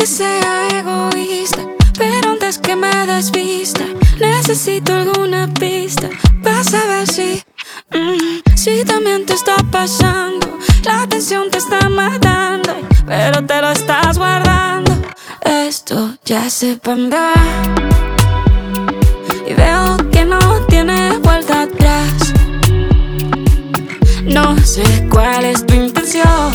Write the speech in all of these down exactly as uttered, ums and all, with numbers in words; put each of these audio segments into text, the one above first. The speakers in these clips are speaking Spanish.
sea egoísta, pero antes que me desvista, necesito alguna pista para saber si, mm, si también te está pasando. La atención te está matando, pero te lo estás guardando. Esto ya sé pa' dónde va y veo que no tiene vuelta atrás. No sé cuál es tu intención,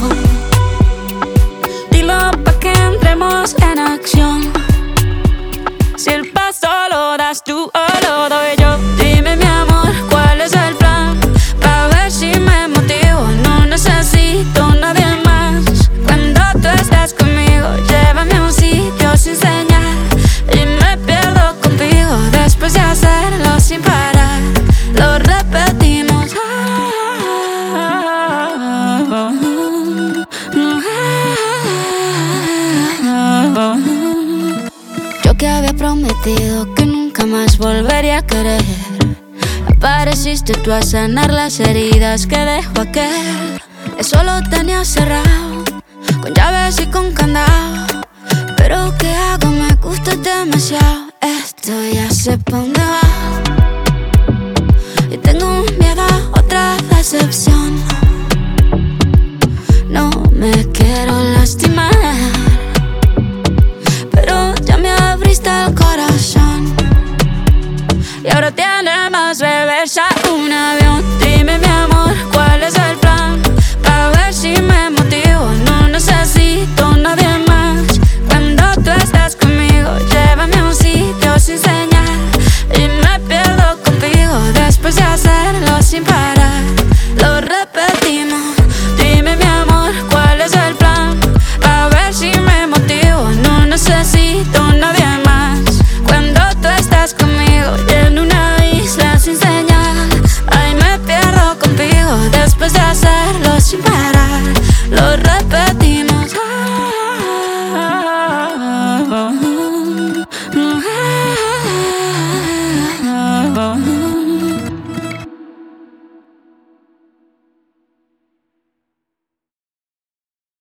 dilo pa' que entremos en acción. Si el paso lo das tú o lo doy yo, dime mi amor, ¿cuál es el plan? Pa' ver si me motivo, no necesito nadie más. Cuando tú estás conmigo, llévame a un sitio sin señal y me pierdo contigo. Después de hacerlo sin parar, lo repetimos. Yo que había prometido que nunca más volvería a querer, apareciste tú a sanar las heridas que dejó aquel. Eso lo tenía cerrado, con llaves y con candado. Pero ¿qué hago? Me gusta demasiado. Esto ya sé pa' dónde va y tengo miedo a otra decepción. No me quiero lastimar, pero ya me abriste el corazón y ahora tiene más reversa un avión. Dime mi amor, ¿cuál es el plan? Pa' ver si me motivo, no necesito nadie más. Cuando tú estás conmigo, llévame a un sitio sin señal y me pierdo contigo. Después de hacerlo sin parar,